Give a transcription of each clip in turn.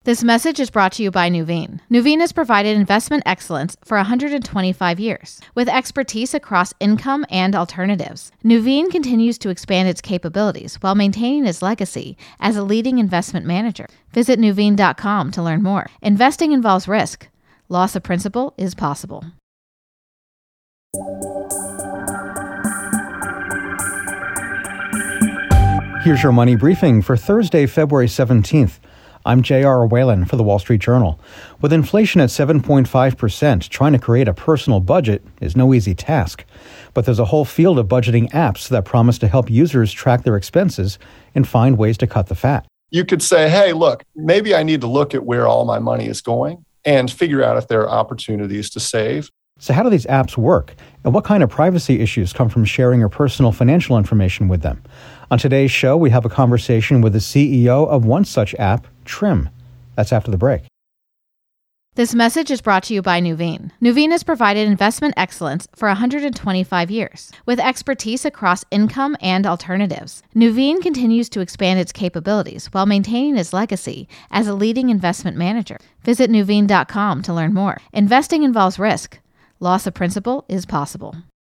This message is brought to you by Nuveen. Nuveen has provided investment excellence for 125 years, with expertise across income and alternatives. Nuveen continues to expand its capabilities while maintaining its legacy as a leading investment manager. Visit Nuveen.com to learn more. Investing involves risk. Loss of principal is possible. Here's your money briefing for Thursday, February 17th. I'm J.R. Whalen for the Wall Street Journal. With inflation at 7.5%, trying to create a personal budget is no easy task. But there's a whole field of budgeting apps that promise to help users track their expenses and find ways to cut the fat. You could say, hey, look, maybe I need to look at where all my money is going and figure out if there are opportunities to save. So how do these apps work? And what kind of privacy issues come from sharing your personal financial information with them? On today's show, we have a conversation with the CEO of one such app, Trim. That's after the break. This message is brought to you by Nuveen. Nuveen has provided investment excellence for 125 years, with expertise across income and alternatives. Nuveen continues to expand its capabilities while maintaining its legacy as a leading investment manager. Visit Nuveen.com to learn more. Investing involves risk. Loss of principal is possible.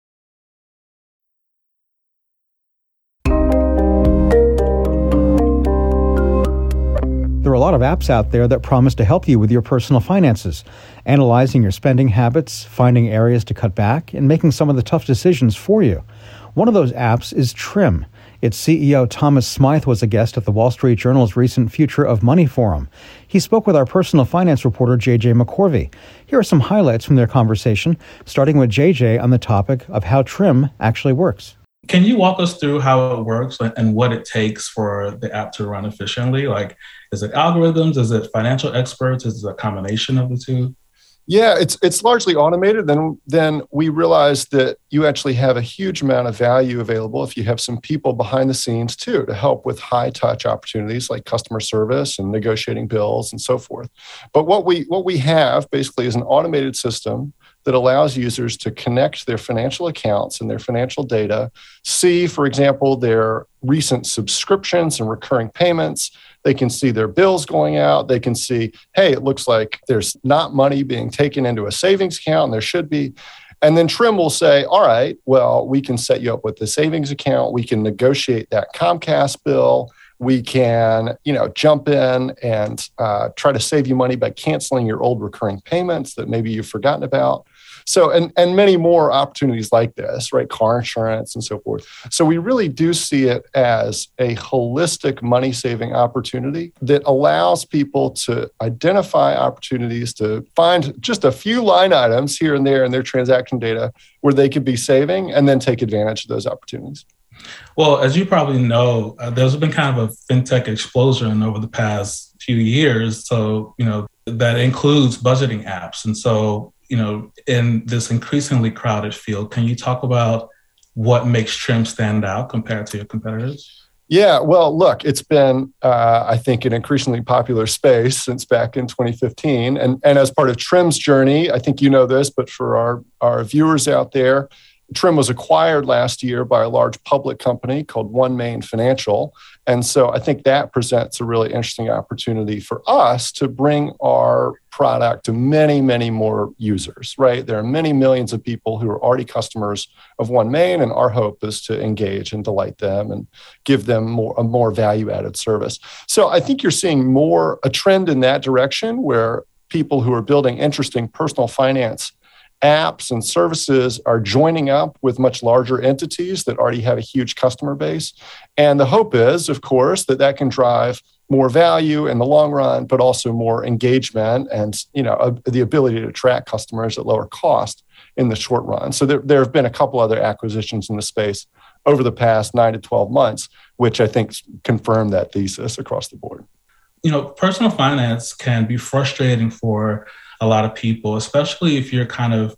There are a lot of apps out there that promise to help you with your personal finances, analyzing your spending habits, finding areas to cut back, and making some of the tough decisions for you. One of those apps is Trim. Its CEO, Thomas Smythe, was a guest at the Wall Street Journal's recent Future of Money Forum. He spoke with our personal finance reporter, J.J. McCorvey. Here are some highlights from their conversation, starting with J.J. on the topic of how Trim actually works. Can you walk us through how it works and what it takes for the app to run efficiently? Like, is it algorithms? Is it financial experts? Is it a combination of the two? Yeah, it's largely automated. Then we realized that you actually have a huge amount of value available if you have some people behind the scenes too to help with high touch opportunities like customer service and negotiating bills and so forth. But what we have basically is an automated system that allows users to connect their financial accounts and their financial data, see, for example, their recent subscriptions and recurring payments. They can see their bills going out. They can see, hey, it looks like there's not money being taken into a savings account, and there should be. And then Trim will say, all right, well, we can set you up with the savings account. We can negotiate that Comcast bill. We can, jump in and try to save you money by canceling your old recurring payments that maybe you've forgotten about. So, and many more opportunities like this, right? Car insurance and so forth. So we really do see it as a holistic money-saving opportunity that allows people to identify opportunities to find just a few line items here and there in their transaction data where they could be saving and then take advantage of those opportunities. Well, as you probably know, there's been kind of a fintech explosion over the past few years. So, that includes budgeting apps. And so, in this increasingly crowded field, can you talk about what makes Trim stand out compared to your competitors? Yeah, well, look, it's been, I think, an increasingly popular space since back in 2015. And as part of Trim's journey, I think you know this, but for our viewers out there, Trim was acquired last year by a large public company called OneMain Financial. And so I think that presents a really interesting opportunity for us to bring our product to many, many more users, right? There are many millions of people who are already customers of OneMain, and our hope is to engage and delight them and give them a more value-added service. So I think you're seeing a trend in that direction where people who are building interesting personal finance apps and services are joining up with much larger entities that already have a huge customer base. And the hope is, of course, that can drive more value in the long run, but also more engagement and, the ability to attract customers at lower cost in the short run. So there have been a couple other acquisitions in the space over the past 9 to 12 months, which I think confirm that thesis across the board. Personal finance can be frustrating for a lot of people, especially if you're kind of,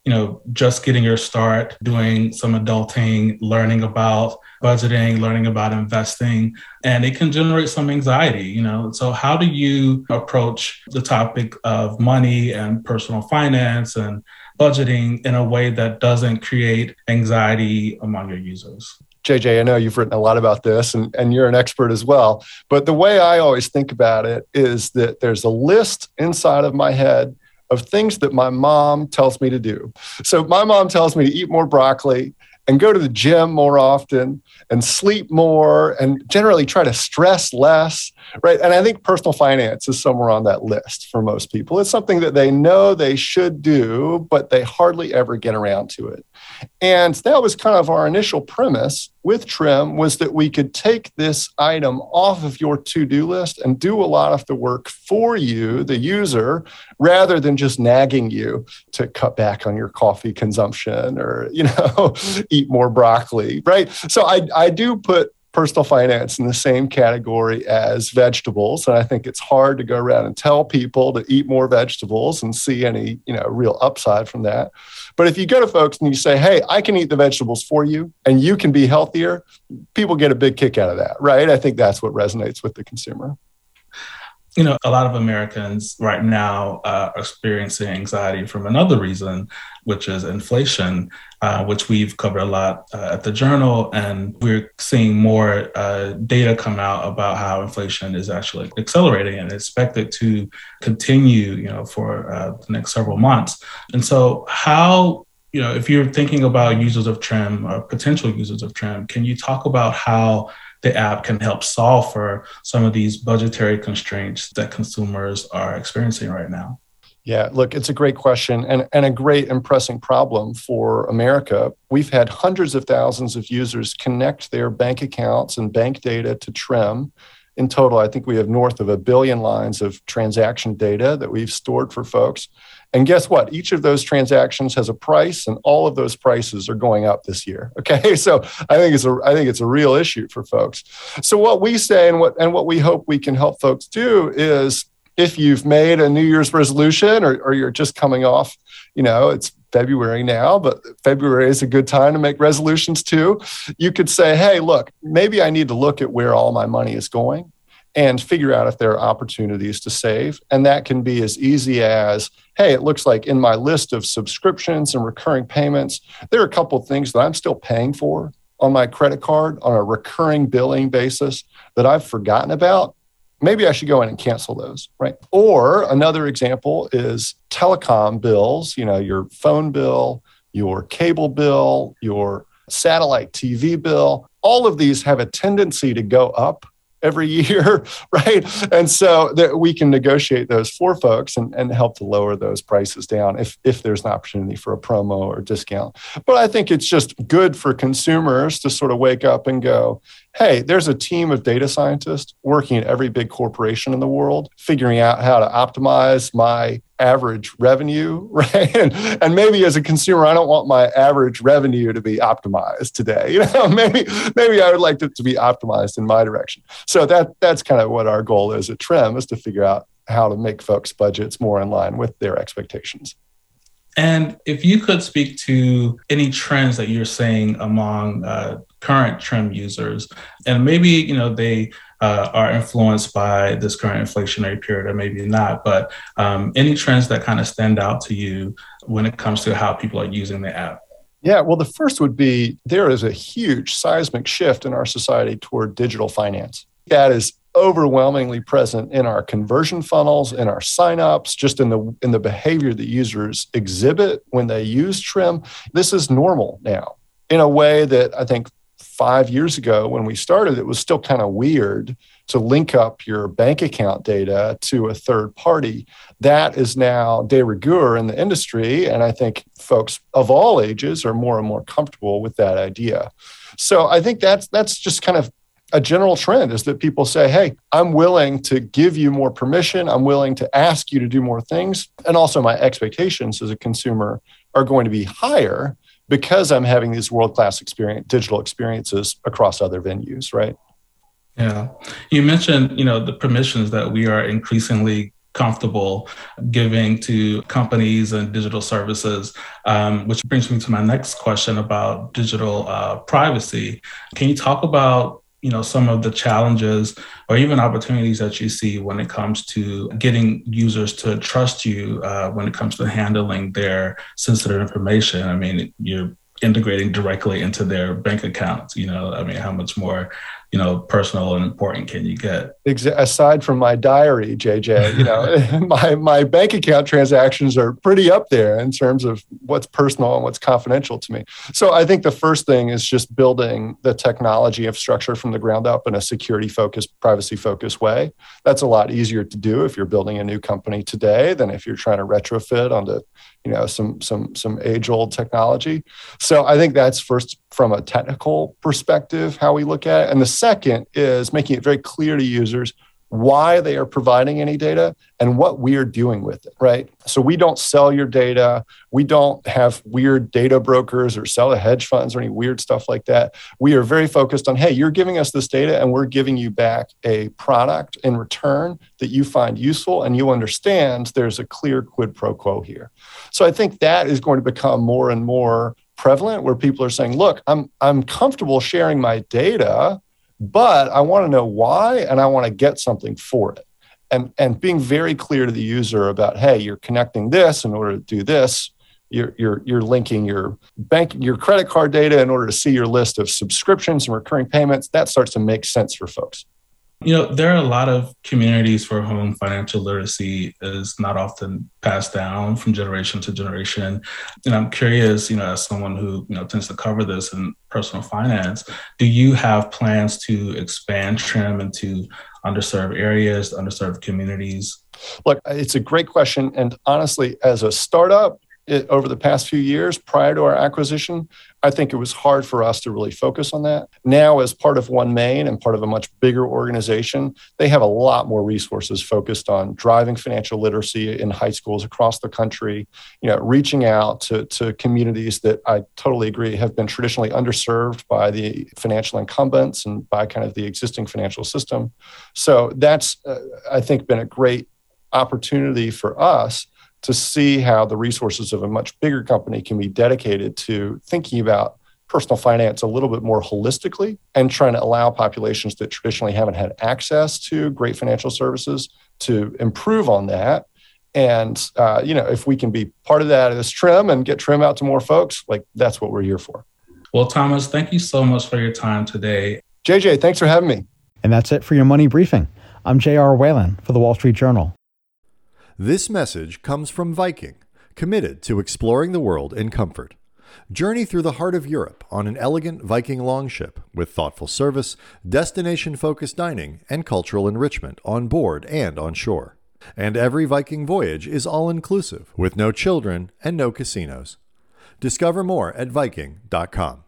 just getting your start doing some adulting, learning about budgeting, learning about investing, and it can generate some anxiety, So how do you approach the topic of money and personal finance and budgeting in a way that doesn't create anxiety among your users? JJ, I know you've written a lot about this and you're an expert as well. But the way I always think about it is that there's a list inside of my head of things that my mom tells me to do. So my mom tells me to eat more broccoli and go to the gym more often and sleep more and generally try to stress less, right? And I think personal finance is somewhere on that list for most people. It's something that they know they should do, but they hardly ever get around to it. And that was kind of our initial premise with Trim, was that we could take this item off of your to-do list and do a lot of the work for you, the user, rather than just nagging you to cut back on your coffee consumption or, eat more broccoli, right? So I do put personal finance in the same category as vegetables. And I think it's hard to go around and tell people to eat more vegetables and see any, real upside from that. But if you go to folks and you say, hey, I can eat the vegetables for you and you can be healthier, people get a big kick out of that, right? I think that's what resonates with the consumer. A lot of Americans right now are experiencing anxiety from another reason, which is inflation, which we've covered a lot at the Journal. And we're seeing more data come out about how inflation is actually accelerating and expected to continue, for the next several months. And so how, if you're thinking about users of Trim or potential users of Trim, can you talk about how the app can help solve for some of these budgetary constraints that consumers are experiencing right now? Yeah, look, it's a great question and a great and pressing problem for America. We've had hundreds of thousands of users connect their bank accounts and bank data to Trim. In total, I think we have north of 1 billion lines of transaction data that we've stored for folks. And guess what? Each of those transactions has a price, and all of those prices are going up this year. Okay, so I think it's a real issue for folks. So what we say and what we hope we can help folks do is, if you've made a New Year's resolution or you're just coming off, it's February now, but February is a good time to make resolutions too. You could say, hey, look, maybe I need to look at where all my money is going and figure out if there are opportunities to save. And that can be as easy as, hey, it looks like in my list of subscriptions and recurring payments, there are a couple of things that I'm still paying for on my credit card on a recurring billing basis that I've forgotten about. Maybe I should go in and cancel those, right? Or another example is telecom bills, your phone bill, your cable bill, your satellite TV bill. All of these have a tendency to go up every year, right? And so that we can negotiate those for folks and help to lower those prices down if there's an opportunity for a promo or discount. But I think it's just good for consumers to sort of wake up and go, hey, there's a team of data scientists working at every big corporation in the world, figuring out how to optimize my average revenue, right? And maybe as a consumer, I don't want my average revenue to be optimized today. Maybe I would like it to be optimized in my direction. So that's kind of what our goal is at Trim, is to figure out how to make folks' budgets more in line with their expectations. And if you could speak to any trends that you're seeing among current Trim users, and maybe they are influenced by this current inflationary period, or maybe not, but any trends that kind of stand out to you when it comes to how people are using the app? Yeah, well, the first would be there is a huge seismic shift in our society toward digital finance. That is overwhelmingly present in our conversion funnels, in our signups, just in the behavior that users exhibit when they use Trim. This is normal now in a way that I think 5 years ago when we started, it was still kind of weird to link up your bank account data to a third party. That is now de rigueur in the industry. And I think folks of all ages are more and more comfortable with that idea. So I think that's just kind of a general trend, is that people say, hey, I'm willing to give you more permission. I'm willing to ask you to do more things. And also my expectations as a consumer are going to be higher because I'm having these world-class digital experiences across other venues, right? Yeah. You mentioned, the permissions that we are increasingly comfortable giving to companies and digital services, which brings me to my next question about digital privacy. Can you talk about some of the challenges or even opportunities that you see when it comes to getting users to trust you when it comes to handling their sensitive information? I mean, you're integrating directly into their bank accounts. I mean, how much more, personal and important can you get? Aside from my diary, JJ, my bank account transactions are pretty up there in terms of what's personal and what's confidential to me. So I think the first thing is just building the technology infrastructure from the ground up in a security-focused, privacy-focused way. That's a lot easier to do if you're building a new company today than if you're trying to retrofit onto some age-old technology. So I think that's first from a technical perspective, how we look at it. And the second is making it very clear to users why they are providing any data and what we are doing with it, right? So we don't sell your data. We don't have weird data brokers or sell to hedge funds or any weird stuff like that. We are very focused on, hey, you're giving us this data and we're giving you back a product in return that you find useful and you understand there's a clear quid pro quo here. So I think that is going to become more and more prevalent where people are saying, look, I'm comfortable sharing my data, but I want to know why, and I want to get something for it. And being very clear to the user about, hey, you're connecting this in order to do this. You're linking your credit card data in order to see your list of subscriptions and recurring payments. That starts to make sense for folks. There are a lot of communities for whom financial literacy is not often passed down from generation to generation. And I'm curious, as someone who, tends to cover this in personal finance, do you have plans to expand TRIM into underserved areas, underserved communities? Look, it's a great question. And honestly, as a startup, over the past few years prior to our acquisition, I think it was hard for us to really focus on that. Now, as part of OneMain and part of a much bigger organization, they have a lot more resources focused on driving financial literacy in high schools across the country, reaching out to communities that I totally agree have been traditionally underserved by the financial incumbents and by kind of the existing financial system. So that's, I think, been a great opportunity for us to see how the resources of a much bigger company can be dedicated to thinking about personal finance a little bit more holistically and trying to allow populations that traditionally haven't had access to great financial services to improve on that. And, if we can be part of that as TRIM and get TRIM out to more folks, that's what we're here for. Well, Thomas, thank you so much for your time today. JJ, thanks for having me. And that's it for your Money Briefing. I'm J.R. Whalen for the Wall Street Journal. This message comes from Viking, committed to exploring the world in comfort. Journey through the heart of Europe on an elegant Viking longship with thoughtful service, destination-focused dining, and cultural enrichment on board and on shore. And every Viking voyage is all-inclusive with no children and no casinos. Discover more at Viking.com.